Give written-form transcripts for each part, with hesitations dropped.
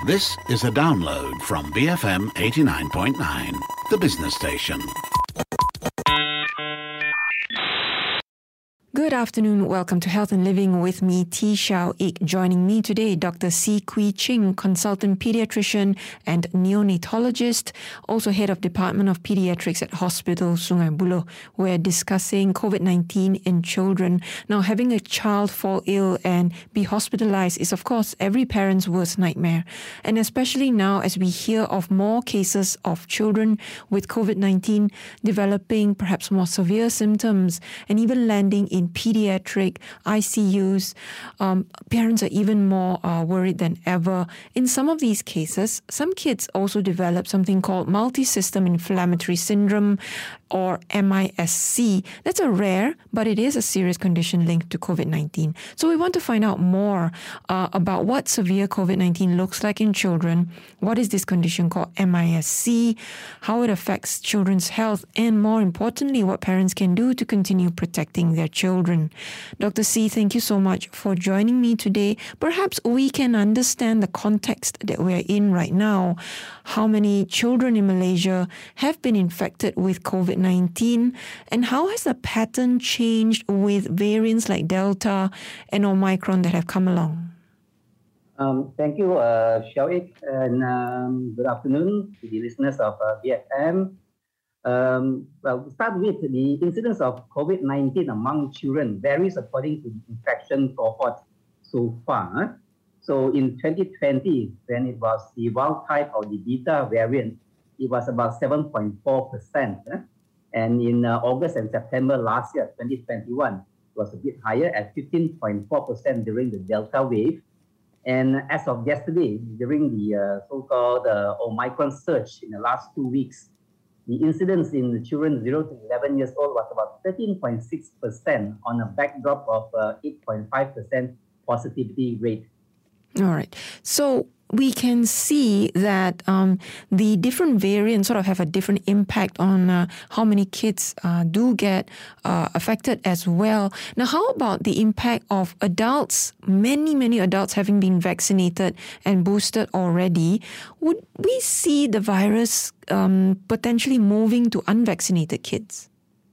This is a download from BFM 89.9, the business station. Good afternoon. Welcome to Health and Living with me, T. Shao Ik. Joining me today, Dr. C. Kui Ching, consultant pediatrician and neonatologist, also head of Department of Pediatrics at Hospital Sungai Buloh. We're discussing COVID-19 in children. Now, having a child fall ill and be hospitalized is, of course, every parent's worst nightmare. And especially now as we hear of more cases of children with COVID-19 developing perhaps more severe symptoms and even landing in pediatric ICUs, parents are even more worried than ever. In some of these cases, some kids also develop something called multi-system inflammatory syndrome, or MISC. That's a rare, but it is a serious condition linked to COVID-19. So we want to find out more about what severe COVID-19 looks like in children, what is this condition called MISC, how it affects children's health, and more importantly, what parents can do to continue protecting their children. Dr. C, thank you so much for joining me today. Perhaps we can understand the context that we're in right now. How many children in Malaysia have been infected with COVID-19, and how has the pattern changed with variants like Delta and Omicron that have come along? Thank you, Shawik, and good afternoon to the listeners of BFM. Well, to start with, the incidence of COVID-19 among children varies according to the infection cohort so far. So in 2020, when it was the wild type of the Beta variant, it was about 7.4%. And in August and September last year, 2021, it was a bit higher at 15.4% during the Delta wave. And as of yesterday, during the so-called Omicron surge in the last 2 weeks, the incidence in the children 0 to 11 years old was about 13.6% on a backdrop of 8.5% positivity rate. All right. So we can see that the different variants sort of have a different impact on how many kids do get affected as well. Now, how about the impact of adults? Many adults having been vaccinated and boosted already. Would we see the virus potentially moving to unvaccinated kids?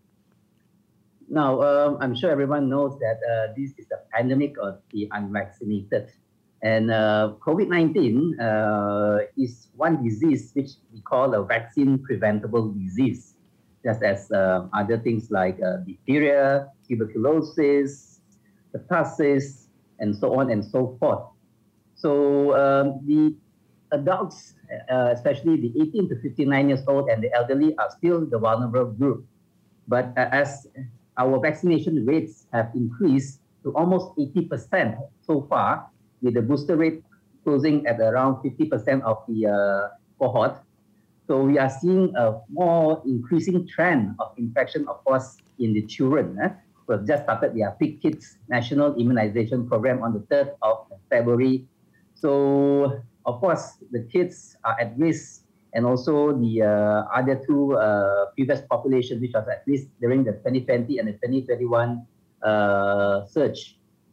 Now, I'm sure everyone knows that this is a pandemic of the unvaccinated. And COVID-19 is one disease which we call a vaccine-preventable disease, just as other things like diphtheria, tuberculosis, pertussis, and so on and so forth. So the adults, especially the 18 to 59 years old and the elderly, are still the vulnerable group. But as our vaccination rates have increased to almost 80% so far, with the booster rate closing at around 50% of the cohort. So we are seeing a more increasing trend of infection, of course, in the children. We've just started the Peak Kids National Immunization Program on the 3rd of February. So, of course, the kids are at risk, and also the other two previous population, which was at least during the 2020 and the 2021 surge.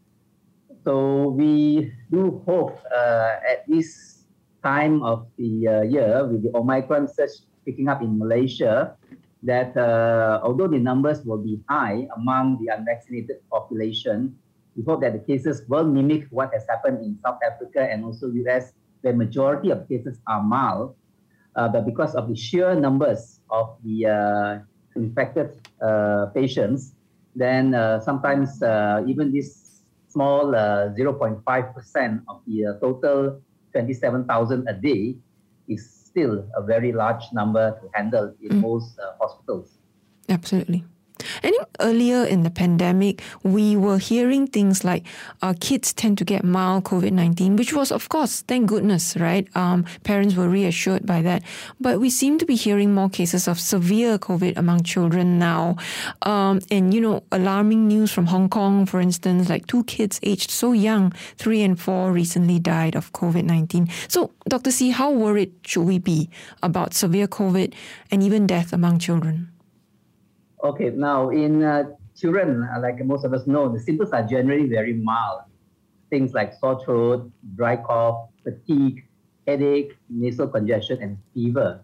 So we do hope at this time of the year, with the Omicron surge picking up in Malaysia, that although the numbers will be high among the unvaccinated population, we hope that the cases will mimic what has happened in South Africa and also US, where majority of cases are mild. But because of the sheer numbers of the infected patients, then sometimes even this small 0.5% of the total 27,000 a day is still a very large number to handle in most hospitals. Absolutely. I think earlier in the pandemic, we were hearing things like kids tend to get mild COVID-19, which was, of course, thank goodness, right? Parents were reassured by that. But we seem to be hearing more cases of severe COVID among children now. And, alarming news from Hong Kong, for instance, like 2 kids aged so young, 3 and 4, recently died of COVID-19. So, Dr. C, how worried should we be about severe COVID and even death among children? Okay, now in children, like most of us know, the symptoms are generally very mild. Things like sore throat, dry cough, fatigue, headache, nasal congestion, and fever.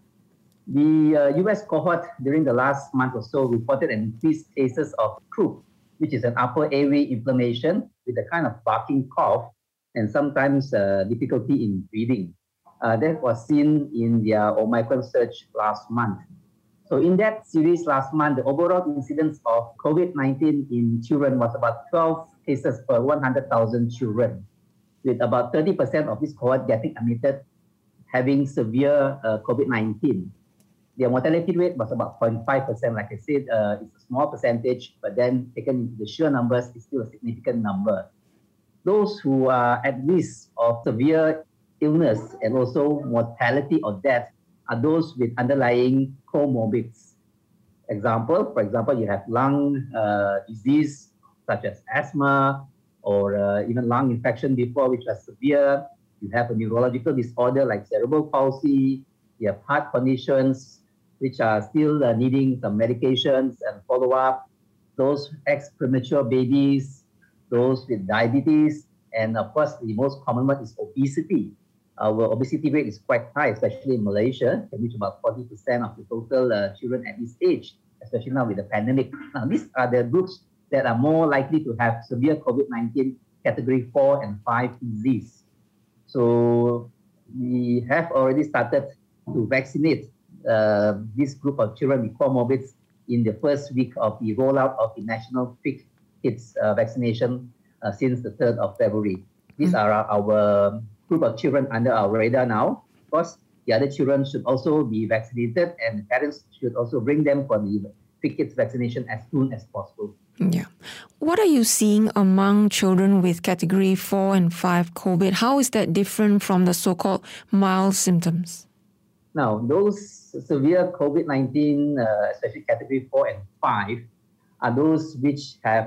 The US cohort during the last month or so reported an increased cases of croup, which is an upper airway inflammation with a kind of barking cough and sometimes difficulty in breathing. That was seen in their Omicron surge last month. So in that series last month, the overall incidence of COVID-19 in children was about 12 cases per 100,000 children, with about 30% of this cohort getting admitted having severe COVID-19. Their mortality rate was about 0.5%. Like I said, it's a small percentage, but then taken into the sheer numbers, it's still a significant number. Those who are at risk of severe illness and also mortality or death are those with underlying comorbids. For example, you have lung disease such as asthma or even lung infection before, which are severe. You have a neurological disorder like cerebral palsy. You have heart conditions, which are still needing some medications and follow-up. Those ex-premature babies, those with diabetes, and of course, the most common one is obesity. Our obesity rate is quite high, especially in Malaysia. It can reach about 40% of the total children at this age, especially now with the pandemic. Now, these are the groups that are more likely to have severe COVID-19 category 4 and 5 disease. So we have already started to vaccinate this group of children with comorbids in the first week of the rollout of the National Quick Hits vaccination since the 3rd of February. These are our group of children under our radar now. Of course, the other children should also be vaccinated, and parents should also bring them for the Quick Hits vaccination as soon as possible. Yeah. What are you seeing among children with category 4 and 5 COVID? How is that different from the so-called mild symptoms? Now, those severe COVID-19, especially category 4 and 5, are those which have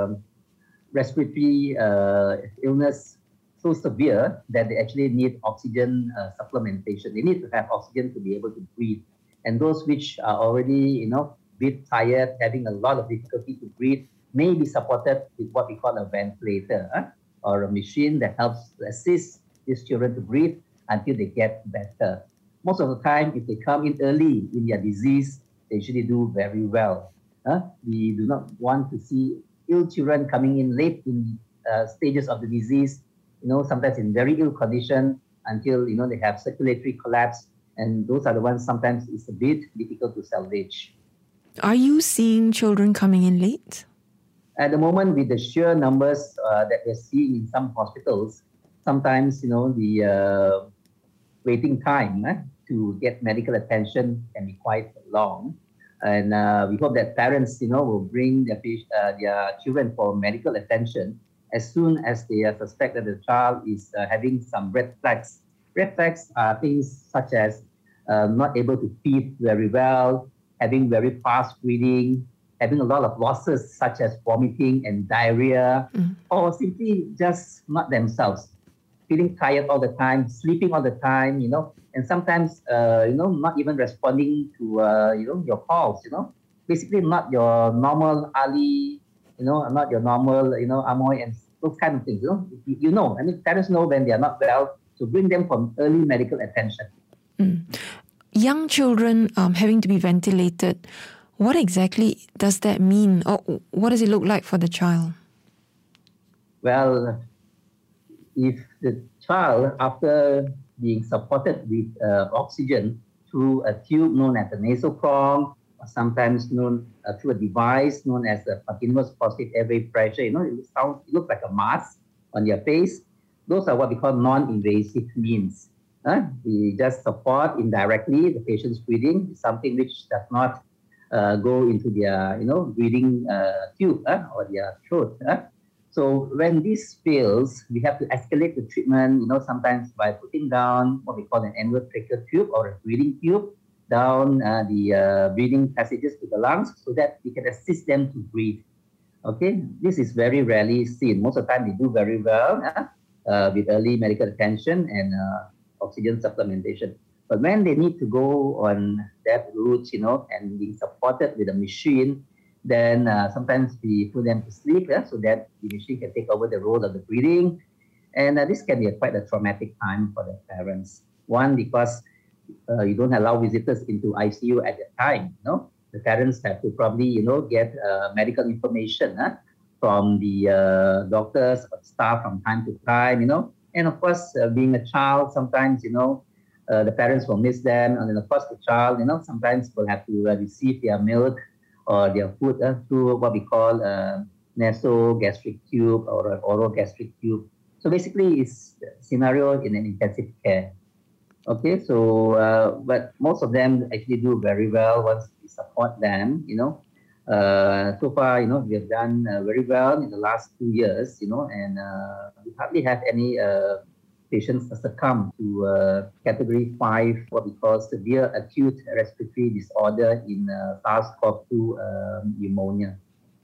respiratory illness so severe that they actually need oxygen supplementation. They need to have oxygen to be able to breathe. And those which are already, a bit tired, having a lot of difficulty to breathe, may be supported with what we call a ventilator or a machine that helps to assist these children to breathe until they get better. Most of the time, if they come in early in their disease, they usually do very well. We do not want to see ill children coming in late in stages of the disease, sometimes in very ill condition until, they have circulatory collapse. And those are the ones sometimes it's a bit difficult to salvage. Are you seeing children coming in late? At the moment, with the sheer numbers that we're seeing in some hospitals, sometimes, the waiting time to get medical attention can be quite long. And we hope that parents, will bring their children for medical attention as soon as they suspect that the child is having some red flags. Red flags are things such as not able to feed very well, having very fast breathing, having a lot of losses such as vomiting and diarrhea, or simply just not themselves, feeling tired all the time, sleeping all the time, and sometimes, not even responding to, your calls, basically not your normal Ali, not your normal, Amoy, and those kind of things, parents know when they are not well, so bring them for early medical attention. Young children having to be ventilated, what exactly does that mean? Or what does it look like for the child? Well, if the child, after being supported with oxygen through a tube known as the nasal prong, or sometimes known through a device known as the continuous positive airway pressure, it looks like a mask on your face. Those are what we call non-invasive means. We just support indirectly the patient's breathing, something which does not go into their, breathing tube or their throat. So when this fails, we have to escalate the treatment, sometimes by putting down what we call an endotracheal tube or a breathing tube down the breathing passages to the lungs so that we can assist them to breathe. Okay, this is very rarely seen. Most of the time they do very well with early medical attention and oxygen supplementation. But when they need to go on that route, and being supported with a machine, then sometimes we put them to sleep so that the machine can take over the role of the breathing. And this can be quite a traumatic time for the parents. One, because you don't allow visitors into ICU at that time. The parents have to probably, get medical information from the doctors or staff from time to time. And of course, being a child, sometimes, the parents will miss them. And then, of course, the child, sometimes will have to receive their milk or their food through what we call nasogastric tube or oral gastric tube. So basically, it's a scenario in an intensive care. Okay, so but most of them actually do very well once we support them. So far, we have done very well in the last 2 years. And we hardly have any patients succumb to category 5, what we call severe acute respiratory disorder in SARS-CoV-2 pneumonia.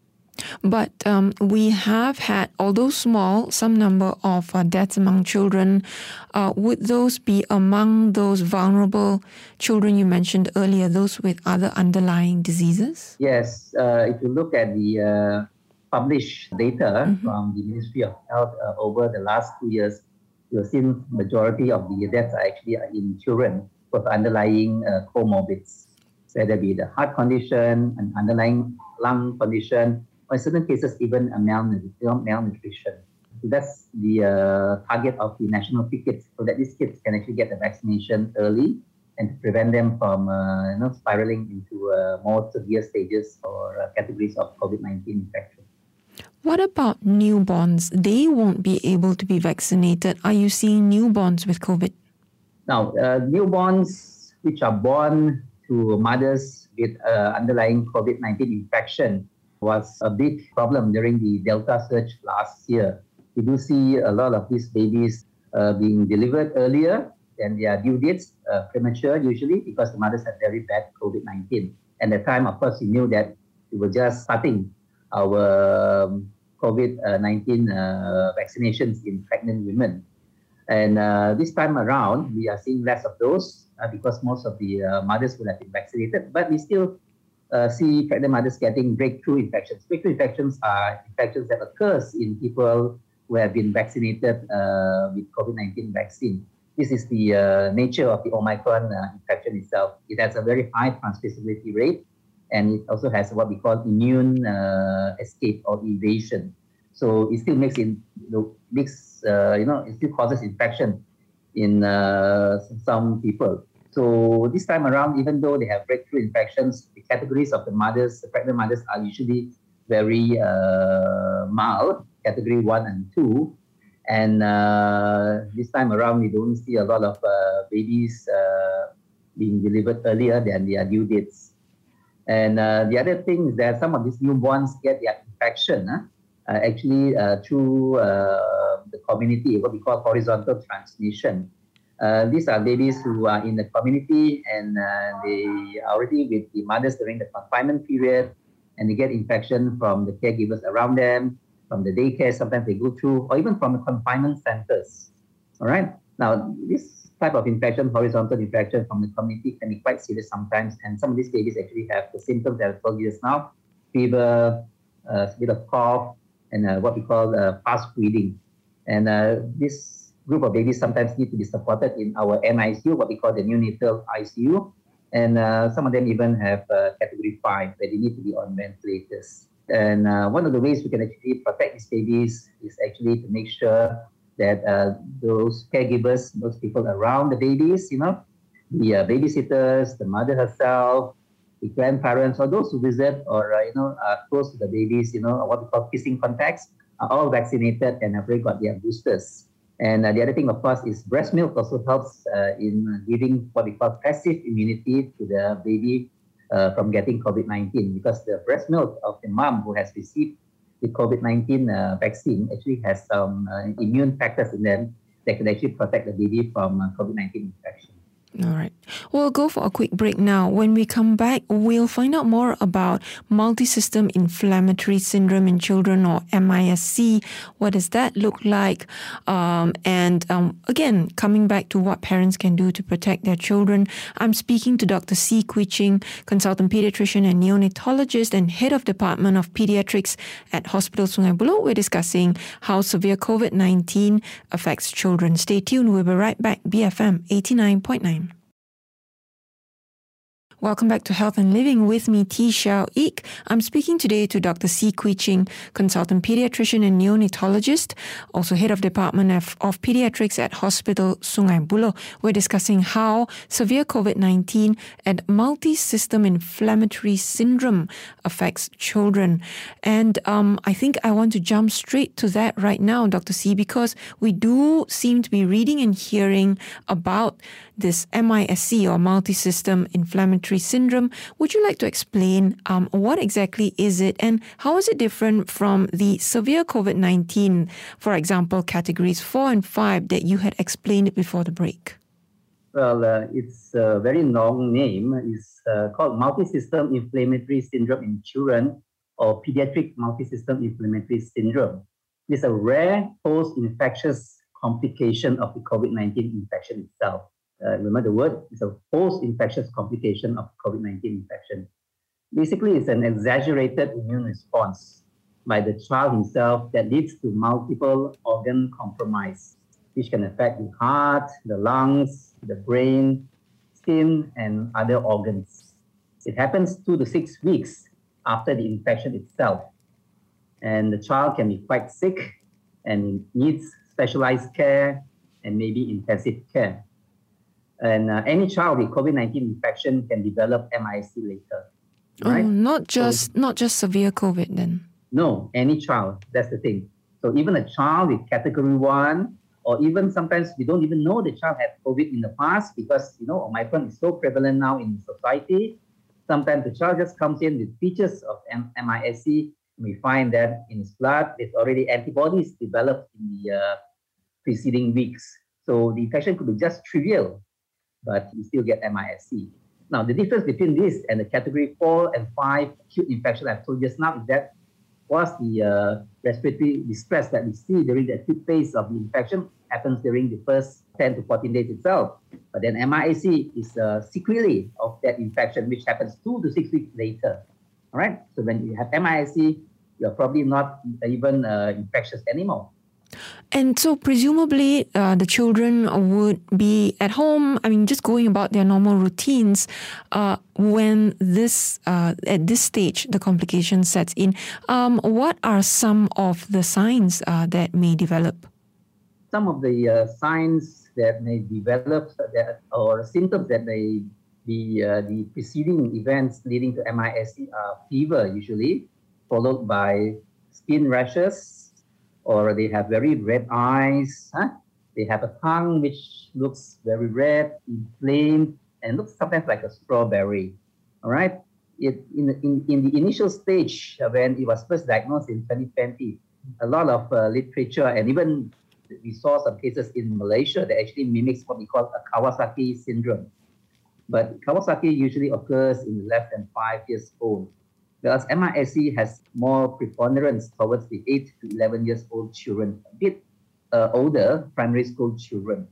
But we have had, although small, some number of deaths among children. Would those be among those vulnerable children you mentioned earlier, those with other underlying diseases? Yes. If you look at the published data from the Ministry of Health over the last 2 years, you've seen majority of the deaths are actually in children with underlying comorbids, whether it be the heart condition, an underlying lung condition, or in certain cases, even a malnutrition. So that's the target of the national tickets, so that these kids can actually get the vaccination early and to prevent them from spiraling into more severe stages or categories of COVID-19 infection. What about newborns? They won't be able to be vaccinated. Are you seeing newborns with COVID? Now, newborns which are born to mothers with underlying COVID-19 infection was a big problem during the Delta surge last year. We do see a lot of these babies being delivered earlier than their due dates, premature usually, because the mothers had very bad COVID-19. And at the time, of course, we knew that we were just starting our COVID-19 vaccinations in pregnant women. And this time around, we are seeing less of those because most of the mothers will have been vaccinated, but we still see pregnant mothers getting breakthrough infections. Breakthrough infections are infections that occurs in people who have been vaccinated with COVID-19 vaccine. This is the nature of the Omicron infection itself. It has a very high transmissibility rate, and it also has what we call immune escape or evasion. So it still makes it, it still causes infection in some people. So this time around, even though they have breakthrough infections, the categories of the mothers, the pregnant mothers, are usually very mild, category 1 and 2. And this time around, we don't see a lot of babies being delivered earlier than their due dates. And the other thing is that some of these newborns get their infection actually through the community, what we call horizontal transmission. These are babies who are in the community and they are already with the mothers during the confinement period, and they get infection from the caregivers around them, from the daycare sometimes they go through, or even from the confinement centers. All right. Now, this type of infection, horizontal infection from the community, can be quite serious sometimes, and some of these babies actually have the symptoms that I told you just now: fever, a bit of cough, and what we call fast breathing. And this group of babies sometimes need to be supported in our NICU, what we call the neonatal ICU. And some of them even have category 5, where they need to be on ventilators. And one of the ways we can actually protect these babies is actually to make sure that those caregivers, those people around the babies, the babysitters, the mother herself, the grandparents, or those who visit or are close to the babies, what we call kissing contacts, are all vaccinated and have already got their boosters. And the other thing, of course, is breast milk also helps in giving what we call passive immunity to the baby from getting COVID-19, because the breast milk of the mom who has received the COVID-19 vaccine actually has some immune factors in them that can actually protect the baby from COVID-19 infection. All right. We'll go for a quick break now. When we come back, we'll find out more about multi-system inflammatory syndrome in children, or MISC. What does that look like? Again, coming back to what parents can do to protect their children. I'm speaking to Dr. C. Kui Ching, consultant pediatrician and neonatologist and head of Department of Pediatrics at Hospital Sungai Buloh. We're discussing how severe COVID-19 affects children. Stay tuned. We'll be right back. BFM 89.9. Welcome back to Health and Living with me, T. Xiao Ik. I'm speaking today to Dr. C. Kui Ching, consultant pediatrician and neonatologist, also head of Department of Pediatrics at Hospital Sungai Buloh. We're discussing how severe COVID-19 and multi-system inflammatory syndrome affects children. And I think I want to jump straight to that right now, Dr. C, because we do seem to be reading and hearing about this MISC, or multi-system inflammatory syndrome. Would you like to explain what exactly is it, and how is it different from the severe COVID-19, for example, categories 4 and 5 that you had explained before the break? Well, it's a very long name. It's called multi-system inflammatory syndrome in children, or pediatric multi-system inflammatory syndrome. It's a rare post-infectious complication of the COVID-19 infection itself. Remember the word, it's a post-infectious complication of COVID-19 infection. Basically, it's an exaggerated immune response by the child himself that leads to multiple organ compromise, which can affect the heart, the lungs, the brain, skin, and other organs. It happens 2 to 6 weeks after the infection itself. And the child can be quite sick and needs specialized care and maybe intensive care. And any child with COVID-19 infection can develop MISC later. Right? Oh, not just severe COVID then? No, any child. That's the thing. So even a child with category 1, or even sometimes we don't even know the child had COVID in the past because, Omicron is so prevalent now in society. Sometimes the child just comes in with features of MISC, and we find that in his blood, there's already antibodies developed in the preceding weeks. So the infection could be just trivial, but you still get MISC. Now, the difference between this and the category 4 and 5 acute infection I've told you just now is that whilst the respiratory distress that we see during the acute phase of the infection happens during the first 10 to 14 days itself, but then MISC is a sequelae of that infection, which happens 2 to 6 weeks later. All right? So when you have MISC, you're probably not even infectious anymore. And so presumably the children would be at home, just going about their normal routines when at this stage, the complication sets in. What are some of the signs that may develop? Some of the signs that may develop or symptoms that may be the preceding events leading to MISC are fever usually, followed by skin rashes, or they have very red eyes. They have a tongue which looks very red, inflamed, and looks sometimes like a strawberry. All right. In the initial stage, when it was first diagnosed in 2020, a lot of literature, and even we saw some cases in Malaysia that actually mimics what we call a Kawasaki syndrome. But Kawasaki usually occurs in less than 5 years old, whereas MISC has more preponderance towards the 8 to 11 years old children, a bit older primary school children.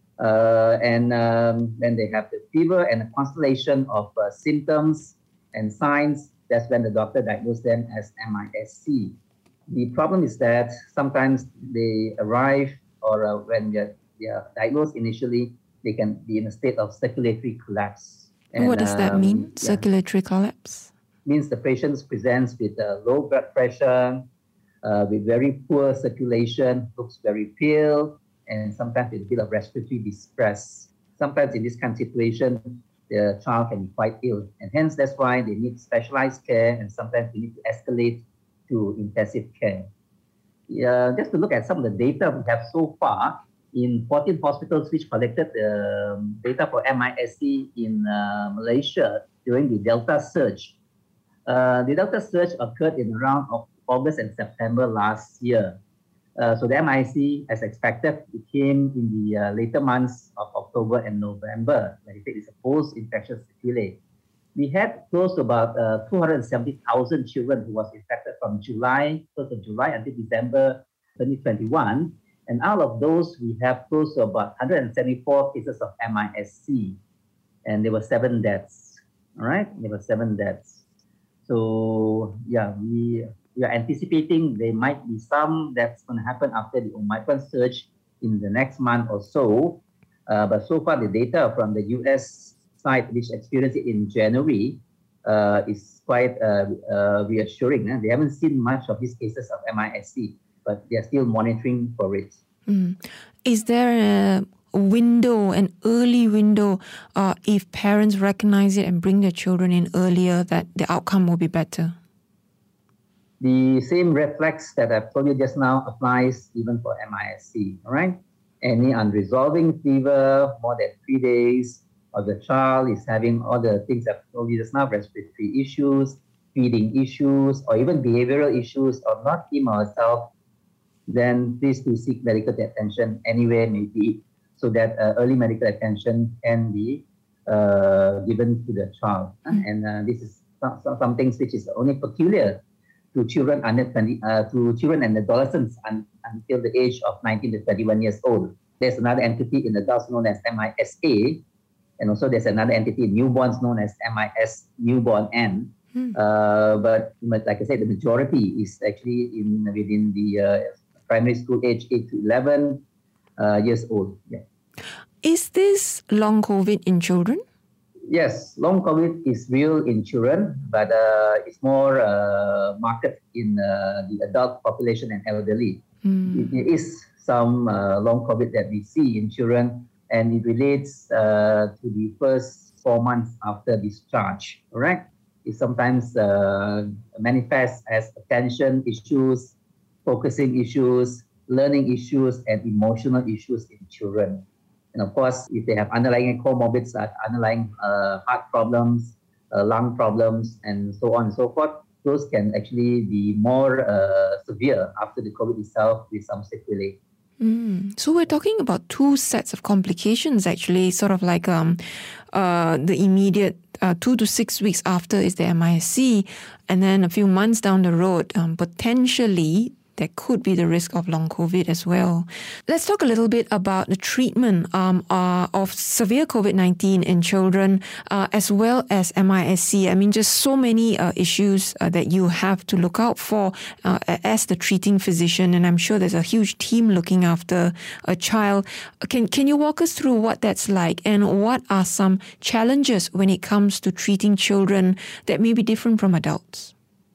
And then they have the fever and a constellation of symptoms and signs. That's when the doctor diagnosed them as MISC. The problem is that sometimes they arrive, or when they're diagnosed initially, they can be in a state of circulatory collapse. And what does that mean, circulatory collapse? Means the patient presents with low blood pressure, with very poor circulation, looks very pale, and sometimes with a bit of respiratory distress. Sometimes in this kind of situation, the child can be quite ill, and hence that's why they need specialized care, and sometimes we need to escalate to intensive care. Just to look at some of the data we have so far, in 14 hospitals which collected the data for MISC in Malaysia during the Delta surge. The Delta surge occurred in around August and September last year. So the MIC, as expected, it came in the later months of October and November. Like I said, it's a post-infectious sequelae. We had close to about 270,000 children who was infected from July, 1st of July until December 2021. And out of those, we have close to about 174 cases of MISC. And there were 7 deaths. All right, there were 7 deaths. So yeah, we are anticipating there might be some that's going to happen after the Omicron surge in the next month or so. But so far, the data from the US side, which experienced it in January, is quite reassuring. They haven't seen much of these cases of MISC, but they are still monitoring for it. Is there a window, an early window, if parents recognize it and bring their children in earlier, that the outcome will be better? The same reflex that I've told you just now applies even for MISC, all right? Any unresolving fever, more than 3 days, or the child is having all the things I've told you just now, respiratory issues, feeding issues, or even behavioral issues, or not him or herself, then please do seek medical attention anywhere may be, so that early medical attention can be given to the child. And this is some things which is only peculiar to children under 20, to children and adolescents until the age of 19 to 31 years old. There's another entity in adults known as MISA, and also there's another entity in newborns known as MIS newborn N. But like I said, the majority is actually within the primary school age 8 to 11 years old. Yeah. Is this long COVID in children? Yes, long COVID is real in children, but it's more marked in the adult population and elderly. There is some long COVID that we see in children, and it relates to the first 4 months after discharge. All right, it sometimes manifests as attention issues, focusing issues, learning issues, and emotional issues in children. And of course, if they have underlying comorbids, underlying heart problems, lung problems, and so on and so forth, those can actually be more severe after the COVID itself with some sequelae. So we're talking about 2 sets of complications, actually, sort of like the immediate 2 to 6 weeks after is the MISC, and then a few months down the road, potentially there could be the risk of long COVID as well. Let's talk a little bit about the treatment of severe COVID-19 in children, as well as MISC. I mean, just so many issues that you have to look out for as the treating physician, and I'm sure there's a huge team looking after a child. Can you walk us through what that's like, and what are some challenges when it comes to treating children that may be different from adults?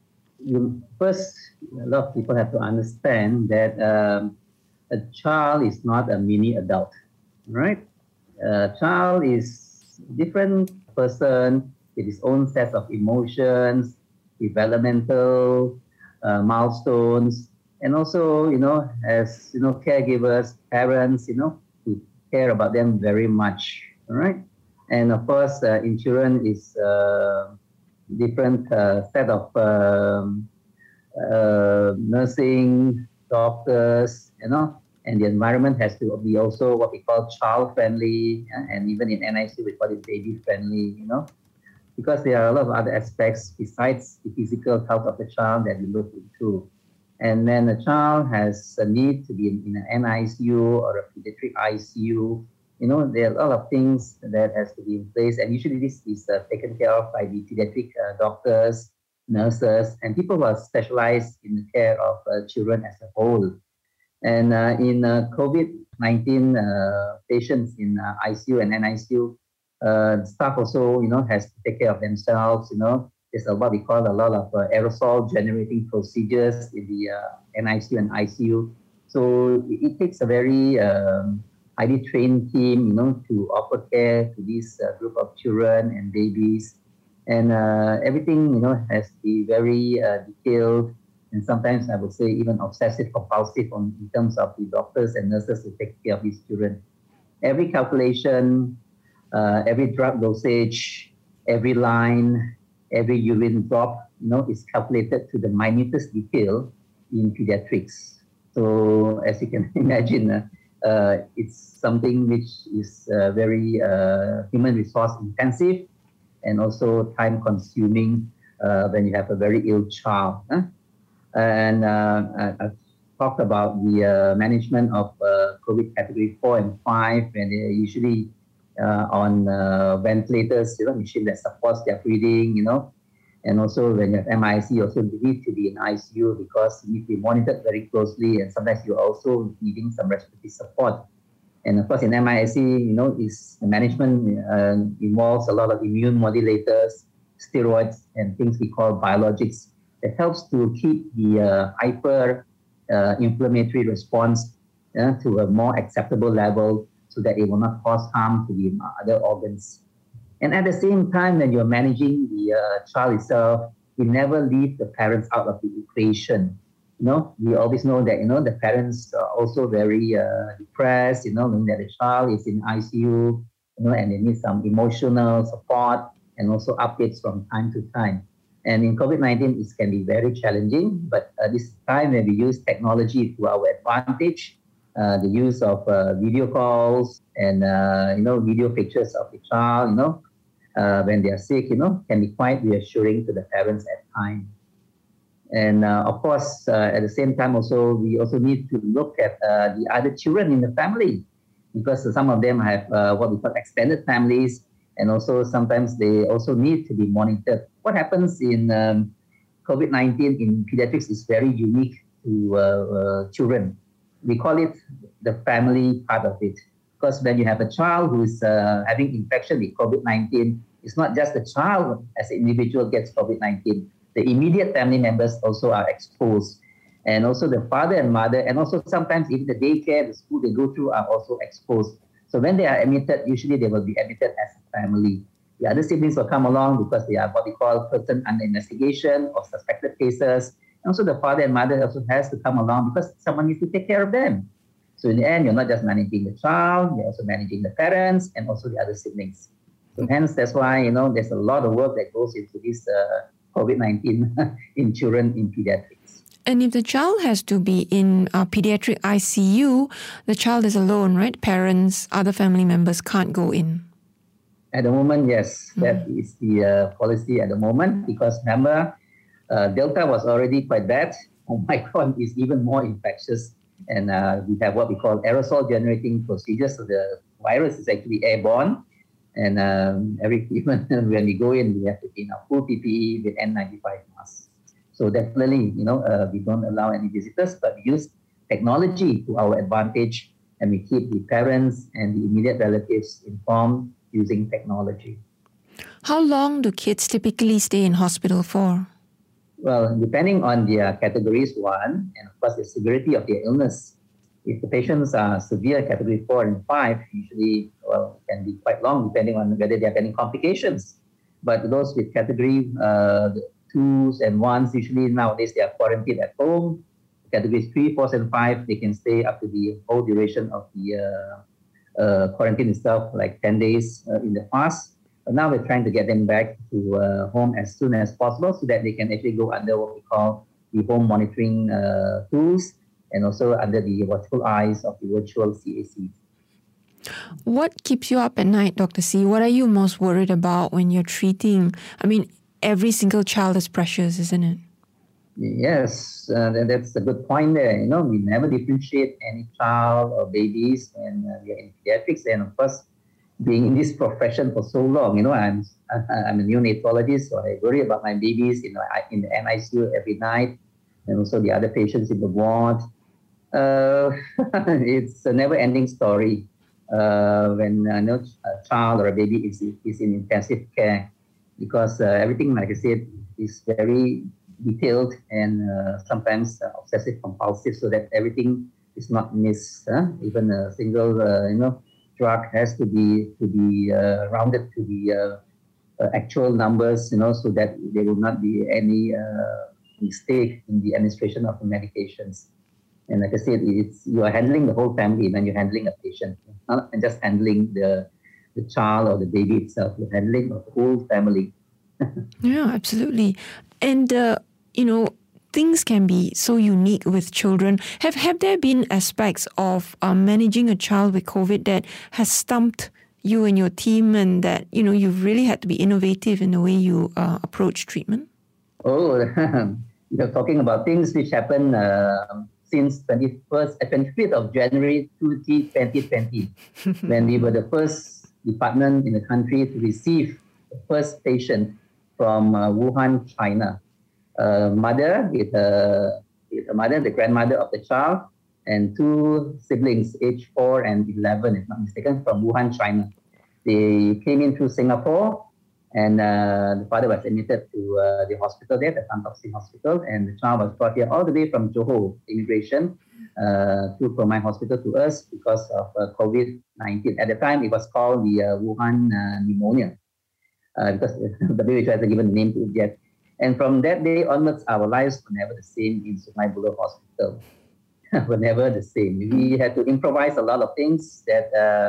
First, a lot of people have to understand that a child is not a mini adult, right? A child is a different person with his own set of emotions, developmental milestones, and also, as caregivers, parents, who care about them very much, all right? And of course, in children is different set of nursing, doctors, and the environment has to be also what we call child-friendly, and even in NICU we call it baby-friendly, because there are a lot of other aspects besides the physical health of the child that we look into. And then the child has a need to be in an NICU or a pediatric ICU. There are a lot of things that has to be in place, and usually this is taken care of by the pediatric doctors, nurses, and people who are specialized in the care of children as a whole. And in COVID-19 patients in ICU and NICU, staff also, has to take care of themselves. There's what we call a lot of aerosol generating procedures in the NICU and ICU. So it takes a very highly trained team, to offer care to this group of children and babies. And everything, has to be very detailed, and sometimes I would say even obsessive compulsive in terms of the doctors and nurses who take care of these children. Every calculation, every drug dosage, every line, every urine drop, is calculated to the minutest detail in pediatrics. So as you can imagine, it's something which is very human resource intensive and also time consuming when you have a very ill child. And I've talked about the management of COVID category 4 and 5, and they're usually on ventilators, machine that supports their breathing, and also when you have MIC, you also need to be in ICU because you need to be monitored very closely, and sometimes you're also needing some respiratory support. And of course, in MIC, is the management involves a lot of immune modulators, steroids, and things we call biologics. It helps to keep the hyper inflammatory response to a more acceptable level so that it will not cause harm to the other organs. And at the same time, when you're managing the child itself, you never leave the parents out of the equation. We always know that, the parents are also very depressed, knowing that the child is in ICU, and they need some emotional support and also updates from time to time. And in COVID-19, it can be very challenging, but this time when we use technology to our advantage, the use of video calls and, video pictures of the child, when they are sick, can be quite reassuring to the parents at times. And of course, at the same time, we also need to look at the other children in the family, because some of them have what we call extended families, and also sometimes they also need to be monitored. What happens in COVID-19 in pediatrics is very unique to children. We call it the family part of it. Because when you have a child who is having infection with COVID-19, it's not just the child as an individual gets COVID-19. The immediate family members also are exposed. And also the father and mother, and also sometimes even the daycare, the school they go through are also exposed. So when they are admitted, usually they will be admitted as a family. The other siblings will come along because they are what we call person under investigation or suspected cases. And also the father and mother also has to come along because someone needs to take care of them. So in the end, you're not just managing the child, you're also managing the parents and also the other siblings. So hence, that's why, there's a lot of work that goes into this COVID-19 in children in pediatrics. And if the child has to be in pediatric ICU, the child is alone, right? Parents, other family members can't go in. At the moment, yes. That is the policy at the moment, because remember, Delta was already quite bad. Omicron is even more infectious. And we have what we call aerosol generating procedures. So the virus is actually airborne. And even when we go in, we have to be in our full PPE with N95 masks. So definitely, we don't allow any visitors, but we use technology to our advantage, and we keep the parents and the immediate relatives informed using technology. How long do kids typically stay in hospital for? Well, depending on their categories 1, and of course the severity of their illness. If the patients are severe category 4 and 5, usually, can be quite long depending on whether they have any complications. But those with category 2s and 1s, usually nowadays they are quarantined at home. Categories 3, 4, and 5, they can stay up to the whole duration of the quarantine itself, like 10 days in the past. But now we're trying to get them back to home as soon as possible so that they can actually go under what we call the home monitoring tools, and also under the watchful eyes of the virtual CAC. What keeps you up at night, Dr. C? What are you most worried about when you're treating? I mean, every single child is precious, isn't it? Yes, that's a good point there. We never differentiate any child or babies when we are in pediatrics. And of course, being in this profession for so long, I'm a neonatologist, so I worry about my babies, in the NICU every night, and also the other patients in the ward. It's a never-ending story when a child or a baby is in intensive care, because everything, like I said, is very detailed and sometimes obsessive compulsive, so that everything is not missed. Even a single drug has to be rounded to the actual numbers, so that there will not be any mistake in the administration of the medications. And like I said, you are handling the whole family when you're handling a patient, not just handling the child or the baby itself. You're handling the whole family. Yeah, absolutely. And, things can be so unique with children. Have there been aspects of managing a child with COVID that has stumped you and your team, and that you've really had to be innovative in the way you approach treatment? Oh, you're talking about things which happened since 25th of January 2020, when we were the first department in the country to receive the first patient from Wuhan, China. Mother with the mother, the grandmother of the child, and two siblings, aged 4 and 11, if not mistaken, from Wuhan, China. They came in through Singapore, and the father was admitted to the hospital there, the Tan Tock Seng Hospital, and the child was brought here all the way from Johor Immigration to Permai Hospital to us because of COVID-19. At the time, it was called the Wuhan pneumonia, because the WHO hasn't given a name to it yet. And from that day onwards, our lives were never the same in Sungai Buloh Hospital. Were never the same. We had to improvise a lot of things that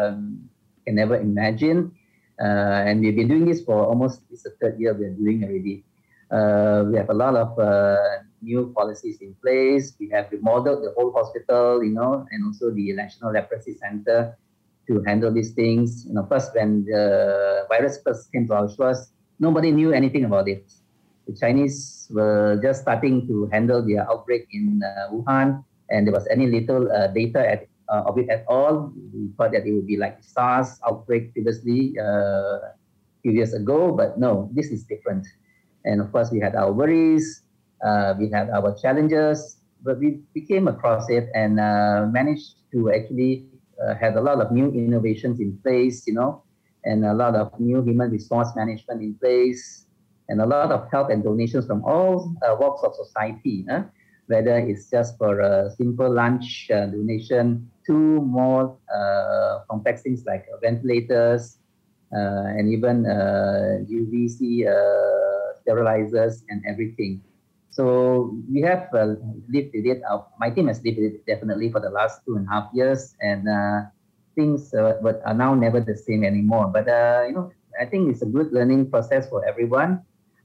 can never imagine. And we've been doing this for almost, it's the third year we're doing already. We have a lot of new policies in place. We have remodeled the whole hospital, and also the National Leprosy Center to handle these things. First when the virus first came to our shores, nobody knew anything about it. The Chinese were just starting to handle their outbreak in Wuhan, and there was any little data of it at all. We thought that it would be like SARS outbreak previously a few years ago, but no, this is different. And of course, we had our worries, we had our challenges, but we came across it and managed to actually have a lot of new innovations in place, and a lot of new human resource management in place, and a lot of help and donations from all walks of society, whether it's just for a simple lunch donation to more complex things like ventilators and even UVC sterilizers and everything. So we have lived with it. My team has lived with it definitely for the last 2.5 years, and things but are now never the same anymore. But I think it's a good learning process for everyone.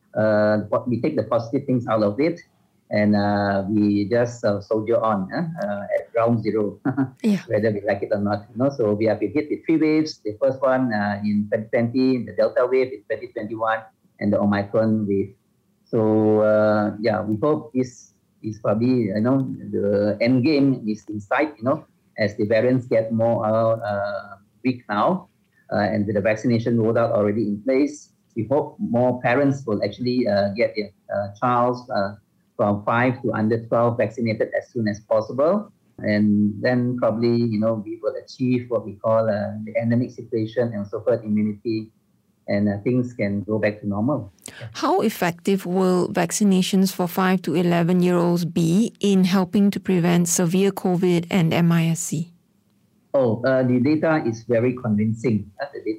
We take the positive things out of it, and we just soldier on at ground zero, whether we like it or not. So we have been hit with 3 waves. The first one in 2020, the Delta wave in 2021, and the Omicron wave. So we hope this is probably the end game is in sight. As the variants get more weak now, and with the vaccination rolled out already in place, we hope more parents will actually get their child from 5 to under 12 vaccinated as soon as possible. And then probably, we will achieve what we call the endemic situation and so herd immunity, and things can go back to normal. How effective will vaccinations for 5 to 11-year-olds be in helping to prevent severe COVID and MIS-C? The data is very convincing.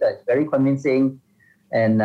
And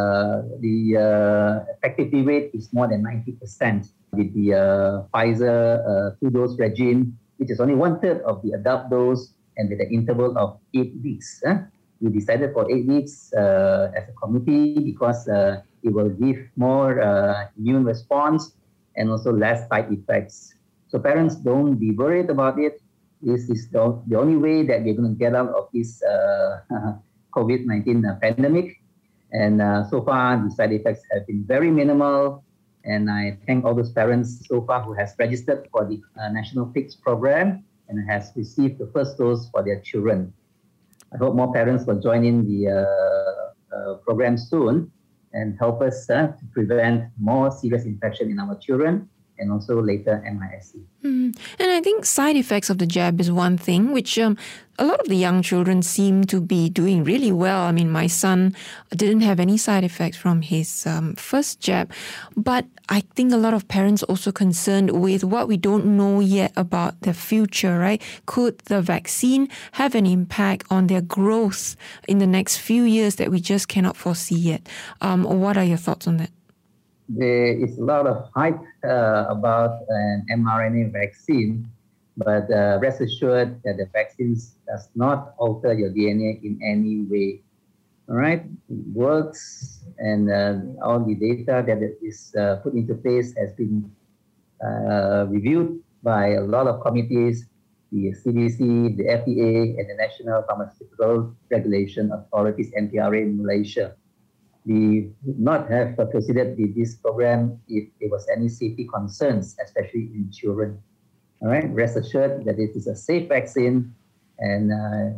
the effectivity rate is more than 90% with the Pfizer 2-dose regime, which is only 1/3 of the adult dose, and with the interval of 8 weeks. We decided for 8 weeks as a committee because it will give more immune response and also less side effects. So parents, don't be worried about it. This is the only way that we're going to get out of this COVID-19 pandemic. And so far, the side effects have been very minimal. And I thank all those parents so far who has registered for the National PICS program and has received the first dose for their children. I hope more parents will join in the program soon and help us to prevent more serious infection in our children and also later MIS-C. And I think side effects of the jab is one thing, which a lot of the young children seem to be doing really well. I mean, my son didn't have any side effects from his first jab, but I think a lot of parents also concerned with what we don't know yet about the future, right? Could the vaccine have an impact on their growth in the next few years that we just cannot foresee yet? What are your thoughts on that? There is a lot of hype about an mRNA vaccine, but rest assured that the vaccines does not alter your DNA in any way. All right, it works, and all the data that is put into place has been reviewed by a lot of committees, the CDC, the FDA, and the National Pharmaceutical Regulation Authorities, NPRA in Malaysia. We would not have proceeded with this program if there was any safety concerns, especially in children. All right, rest assured that it is a safe vaccine, and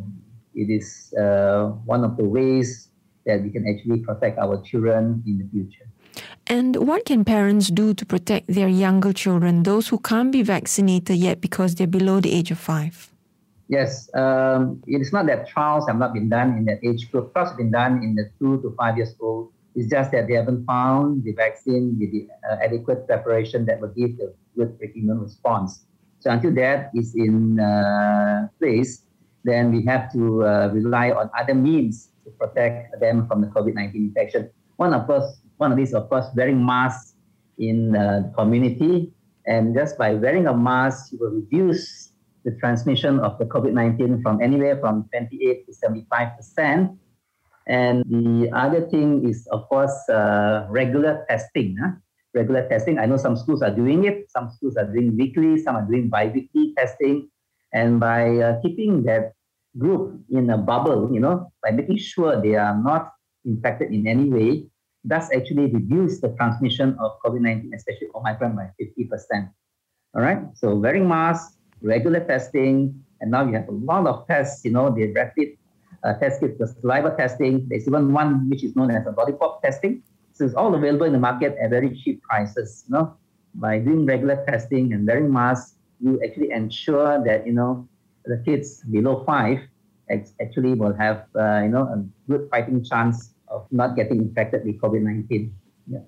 it is one of the ways that we can actually protect our children in the future. And what can parents do to protect their younger children, those who can't be vaccinated yet because they're below the age of 5? Yes, it is not that trials have not been done in that age group. Trials have been done in the 2 to 5 years old. It's just that they haven't found the vaccine with the adequate preparation that will give the good immune response. So until that is in place, then we have to rely on other means to protect them from the COVID-19 infection. One of these, of course, wearing masks in the community. And just by wearing a mask, you will reduce the transmission of the COVID-19 from anywhere from 28 to 75%. And the other thing is, of course, regular testing. Regular testing. I know some schools are doing it. Some schools are doing weekly. Some are doing bi-weekly testing. And by keeping that group in a bubble, by making sure they are not infected in any way, does actually reduce the transmission of COVID-19, especially Omicron, by 50%. All right. So wearing masks, regular testing, and now you have a lot of tests, the rapid test kits, the saliva testing. There's even one which is known as a lollipop testing. So it's all available in the market at very cheap prices. By doing regular testing and wearing masks, you actually ensure that, the kids below 5 actually will have, a good fighting chance of not getting infected with COVID-19. Yeah.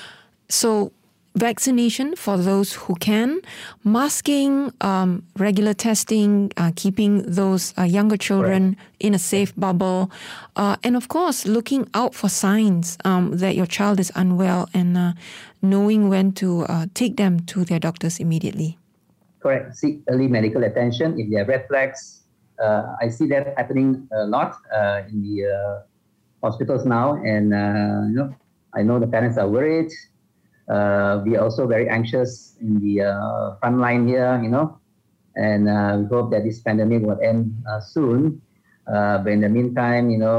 So vaccination for those who can, masking, regular testing, keeping those younger children in a safe bubble, and of course, looking out for signs that your child is unwell and knowing when to take them to their doctors immediately. Correct. Seek early medical attention if there are red flags. I see that happening a lot in the hospitals now, and I know the parents are worried. We are also very anxious in the front line here, and we hope that this pandemic will end soon. But in the meantime, we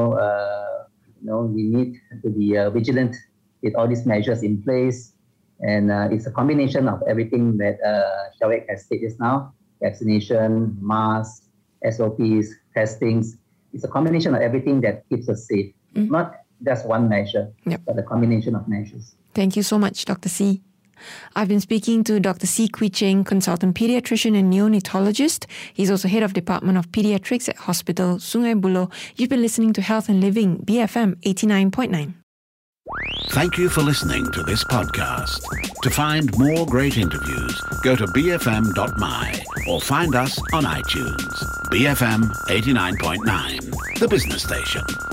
need to be vigilant with all these measures in place. And it's a combination of everything that Shawik has stated just now: vaccination, masks, SOPs, testings. It's a combination of everything that keeps us safe. Not just one measure, but a combination of measures. Thank you so much, Dr. C. I've been speaking to Dr. C. Kwee Cheng, consultant pediatrician and neonatologist. He's also head of Department of Pediatrics at Hospital Sungai Buloh. You've been listening to Health and Living, BFM 89.9. Thank you for listening to this podcast. To find more great interviews, go to bfm.my or find us on iTunes. BFM 89.9, the business station.